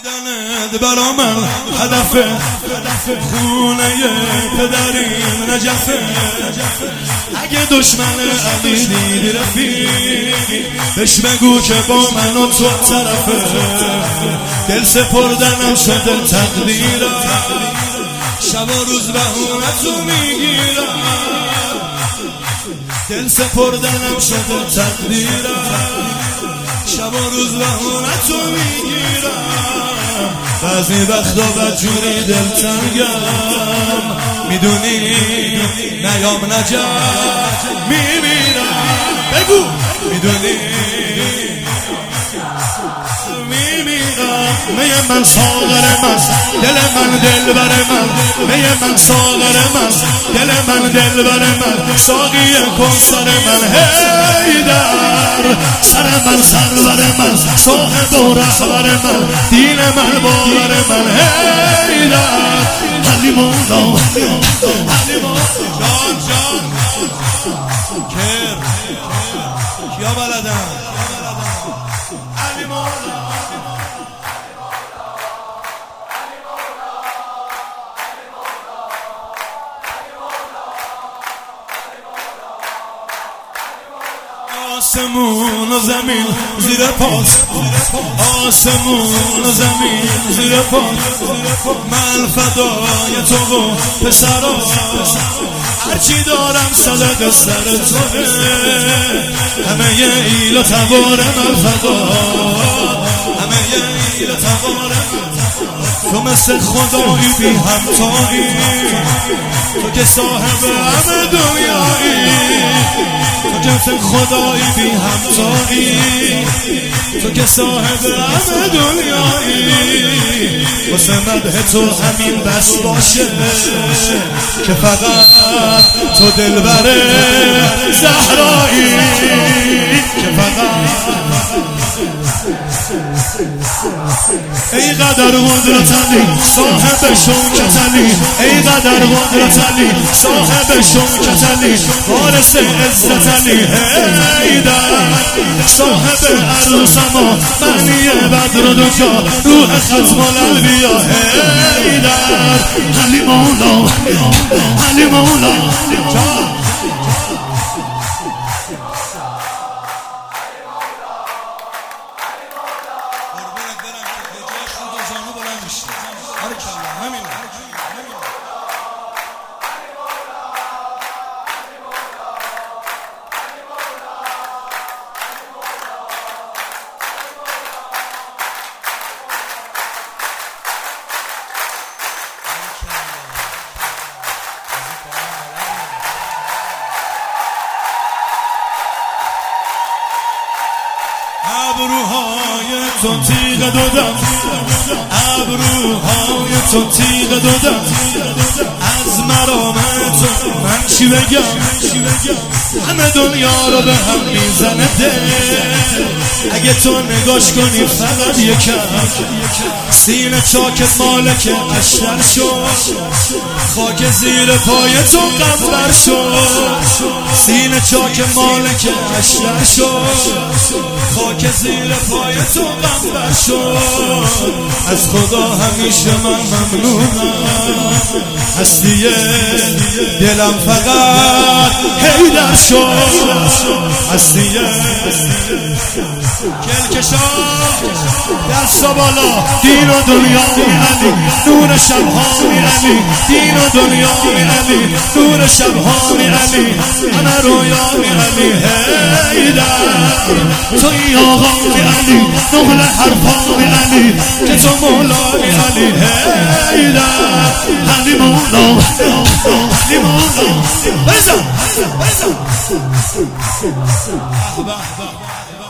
دیدنت برا من هدفه، خونه پدریم نجفه. اگه دشمن علی دیدی رفیقی بهش بگو که با من و تو طرفه. دل سپردنم شده تقدیرم، شب و روز بهونتو میگیرم. دل سپردنم شده تقدیرم، شب و روز بهونتو میگیرم. بعضی وقتا بدجوری دلتنگم، میدونی نیام نجات میمیرم. بگو میدونی میمیرم. میه من ساغر من، دل من دل بر من. میه من ساغر من، دل من دل بر من. ساقی کنسر من حیدر، سر من سرور من، صاحب و رهبر من، دین من باور من حیدر. علی مولا علی مولا. جان جان کر کیا بلدن؟ علی مولا آسمون و زمین زیر پاس، آسمون و زمین زیر پاس. من فدای تو و پسرا، هرچی دارم صدق سر توه. همه ی ایل و تبار من فدا، همه ی ایل و تبار من. تو مثل خدایی بی همتایی، تو که صاحب همه دنیایی. تو که مثل خدایی بی همتایی، تو که صاحب همه دنیایی. واسه مدح تو همین بس باشه که فقط تو دلبر زهرایی، که فقط ای قدر قدرت علی صاحب شوکت علی، ای قدر قدرت علی صاحب شوکت علی، وارث عزت علی حیدر، صاحب ارض و سما، معنی بدر و دجا، روح ختم الانبیا حیدر. علی مولا علی مولا. ابروهای تو تیغ دودم، ابروهای تو تیغ دودم. از مرامت من چی بگم؟ همه دنیا رو به هم میزنه دل. اگه تو نگاش کنی فقط یکم، سینه چاک مالک اشتر شد، خاک زیر پای تو قنبر شد. سینه چاک مالک اشتر شد، خاک زیر پای تو قنبر شد. از خدا همیشه من ممنونم، هستی دلم فقط حیدر شد. هستی کلکشا دستا بالا، دین و دنیا می علی، نور شبها می علی، دین و دنیا می علی، نور شبها می علی، همه رویا می علی حیدر. توی آقا می علی، نقل حرفا می علی، که تو مولا می علی حیدر. علی مولا علی مولا. بزن